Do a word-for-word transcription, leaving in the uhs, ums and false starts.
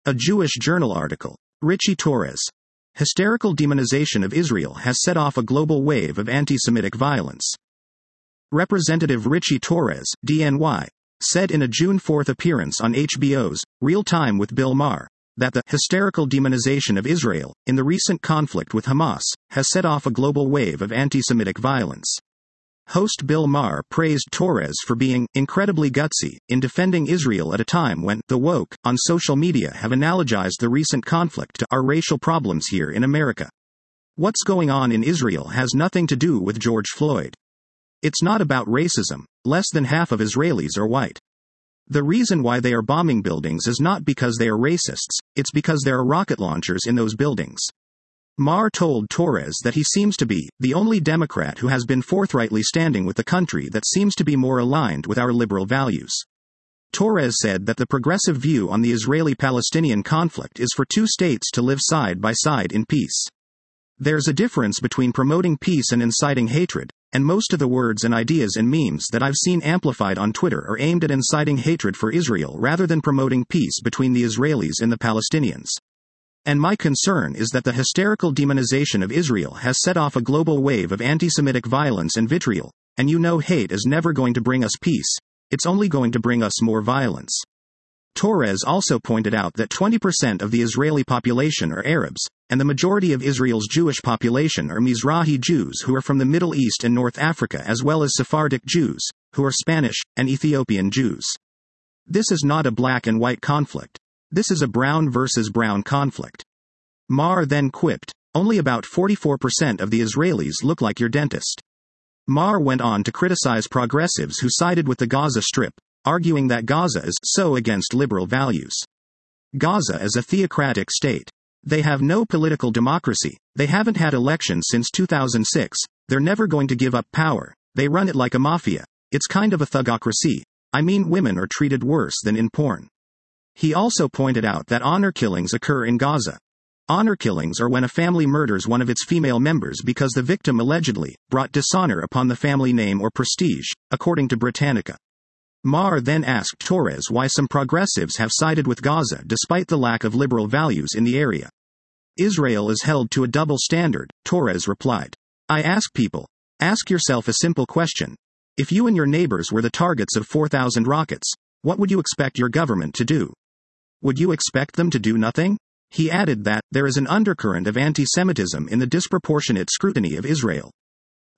A Jewish Journal article. Richie Torres. Hysterical demonization of Israel has set off a global wave of anti-Semitic violence. Representative Richie Torres, D N Y, said in a June fourth appearance on H B O's Real Time with Bill Maher that the hysterical demonization of Israel in the recent conflict with Hamas has set off a global wave of anti-Semitic violence. Host Bill Maher praised Torres for being incredibly gutsy in defending Israel at a time when the woke on social media have analogized the recent conflict to our racial problems here in America. What's going on in Israel has nothing to do with George Floyd. It's not about racism. Less than half of Israelis are white. The reason why they are bombing buildings is not because they are racists, it's because there are rocket launchers in those buildings. Maher told Torres that he seems to be the only Democrat who has been forthrightly standing with the country that seems to be more aligned with our liberal values. Torres said that the progressive view on the Israeli-Palestinian conflict is for two states to live side by side in peace. There's a difference between promoting peace and inciting hatred, and most of the words and ideas and memes that I've seen amplified on Twitter are aimed at inciting hatred for Israel rather than promoting peace between the Israelis and the Palestinians. And my concern is that the hysterical demonization of Israel has set off a global wave of anti-Semitic violence and vitriol, and you know hate is never going to bring us peace, it's only going to bring us more violence. Torres also pointed out that twenty percent of the Israeli population are Arabs, and the majority of Israel's Jewish population are Mizrahi Jews who are from the Middle East and North Africa, as well as Sephardic Jews, who are Spanish, and Ethiopian Jews. This is not a black and white conflict. This is a brown versus brown conflict. Maher then quipped, only about forty-four percent of the Israelis look like your dentist. Maher went on to criticize progressives who sided with the Gaza Strip, arguing that Gaza is so against liberal values. Gaza is a theocratic state. They have no political democracy, they haven't had elections since two thousand six, they're never going to give up power, they run it like a mafia, it's kind of a thugocracy, I mean women are treated worse than in porn. He also pointed out that honor killings occur in Gaza. Honor killings are when a family murders one of its female members because the victim allegedly brought dishonor upon the family name or prestige, according to Britannica. Maher then asked Torres why some progressives have sided with Gaza despite the lack of liberal values in the area. Israel is held to a double standard, Torres replied. I ask people, ask yourself a simple question. If you and your neighbors were the targets of four thousand rockets, what would you expect your government to do? Would you expect them to do nothing? He added that there is an undercurrent of anti-Semitism in the disproportionate scrutiny of Israel.